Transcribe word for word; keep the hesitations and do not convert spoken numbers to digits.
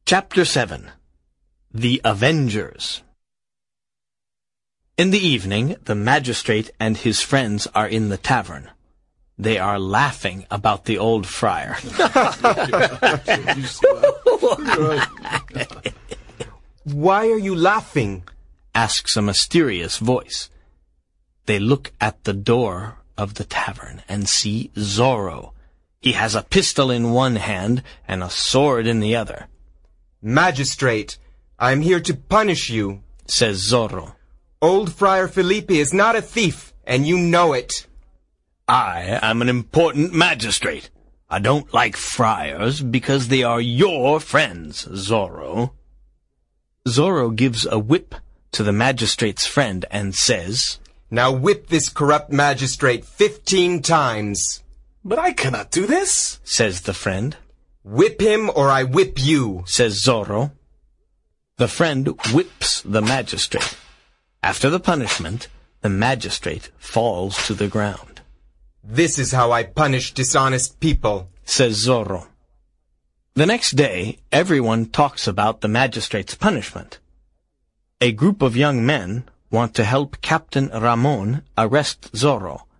Chapter seven. The Avengers. In the evening, the magistrate and his friends are in the tavern. They are laughing about the old friar. Why are you laughing? Asks a mysterious voice. They look at the door of the tavern and see Zorro. He has a pistol in one hand and a sword in the other. Magistrate, I am here to punish you, says Zorro. Old Friar Felipe is not a thief, and you know it. I am an important magistrate. I don't like friars because they are your friends, Zorro. Zorro gives a whip to the magistrate's friend and says, Now whip this corrupt magistrate fifteen times. But I cannot do this, says the friend. Whip him or I whip you, says Zorro. The friend whips the magistrate. After the punishment, the magistrate falls to the ground. This is how I punish dishonest people, says Zorro. The next day, everyone talks about the magistrate's punishment. A group of young men want to help Captain Ramon arrest Zorro.